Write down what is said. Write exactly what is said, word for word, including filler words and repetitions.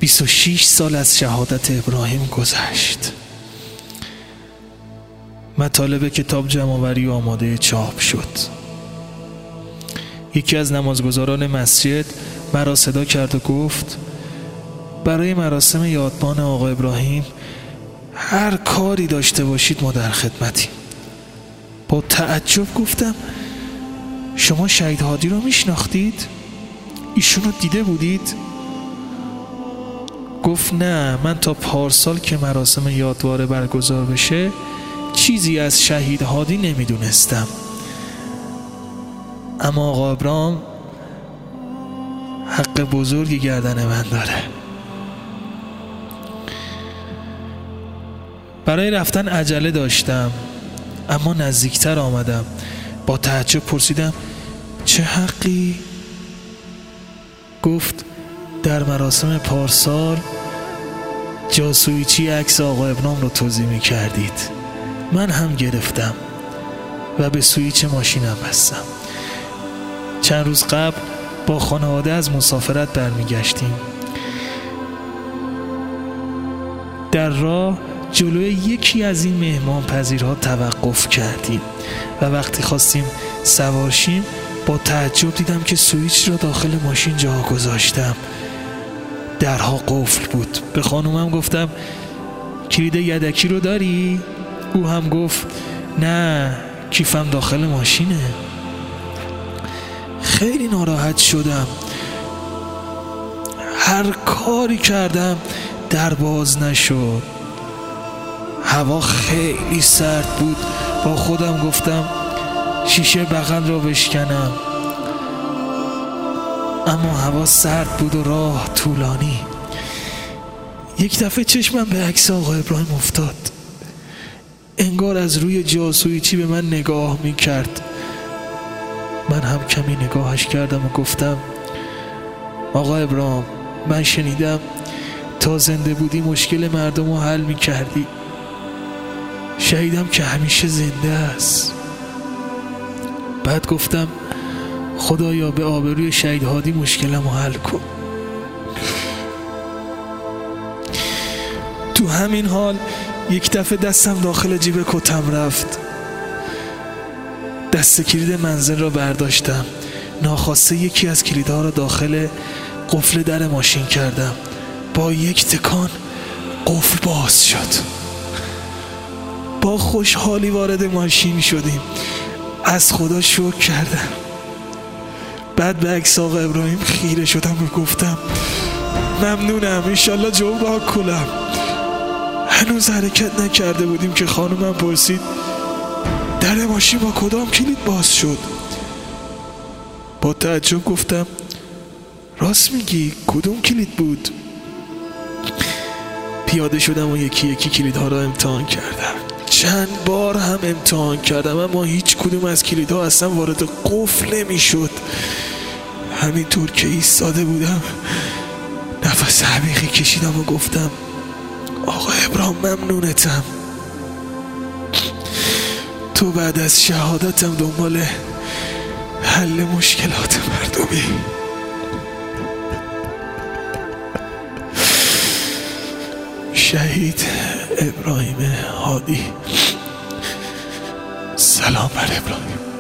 بیست و شش سال از شهادت ابراهیم گذشت. مطالب کتاب جمع‌آوری و آماده چاپ شد. یکی از نمازگزاران مسجد مرا صدا کرد و گفت برای مراسم یادمان آقا ابراهیم هر کاری داشته باشید ما در خدمتیم. با تعجب گفتم شما شهید هادی رو میشناختید؟ ایشون رو دیده بودید؟ گفت نه، من تا پارسال که مراسم یادواره برگزار بشه چیزی از شهید هادی نمیدونستم، اما آقا ابراهیم حق بزرگی گردن من داره. برای رفتن عجله داشتم اما نزدیکتر آمدم. با تعجب پرسیدم چه حقی؟ گفت در مراسم پارسال جاسویچی عکس آقا ابراهیم رو توزیع می کردید. من هم گرفتم و به سویچ ماشینم بستم. چند روز قبل با خانواده از مسافرت برمیگشتیم. در راه جلوی یکی از این مهمان پذیرها توقف کردیم و وقتی خواستیم سوار شیم با تعجب دیدم که سویچ را داخل ماشین جا گذاشتم. درها قفل بود. به خانومم گفتم کلید یدکی رو داری؟ او هم گفت نه، کیفم داخل ماشینه. خیلی ناراحت شدم. هر کاری کردم در باز نشد. هوا خیلی سرد بود. با خودم گفتم شیشه بغل را بشکنم، اما هوا سرد بود و راه طولانی. یک دفعه چشمم به عکس آقا ابراهیم افتاد. انگار از روی جاسویچی به من نگاه می کرد. من هم کمی نگاهش کردم و گفتم آقا ابراهیم، من شنیدم تا زنده بودی مشکل مردم رو حل می کردی. شهیدم که همیشه زنده است. بعد گفتم خدایا به آبروی شهید هادی مشکلم رو حل کن. تو همین حال یک دفعه دستم داخل جیب کتم رفت. دست کلید منزل را برداشتم. ناخواسته یکی از کلیدها را داخل قفل در ماشین کردم. با یک تکان قفل باز شد. با خوشحالی وارد ماشین شدیم. از خدا شکر کردم. بعد به عکس آقا ابراهیم خیره شدم و گفتم ممنونم، انشالله جبران کنم. هنوز حرکت نکرده بودیم که خانومم پرسید در ماشین با کدام کلید باز شد؟ با تعجب گفتم راست میگی، کدوم کلید بود؟ پیاده شدم و یکی یکی کلیدها را امتحان کردم. چند بار هم امتحان کردم اما هیچ کدوم از کلیدها اصلا وارد قفل نمیشد. همینطور که ایستاده بودم نفس عمیقی کشیدم و گفتم آقا ابراهیم ممنونتم. تو بعد از شهادتم دنبال حل مشکلات مردمی. شهید ابراهیم هادی. سلام بر ابراهیم.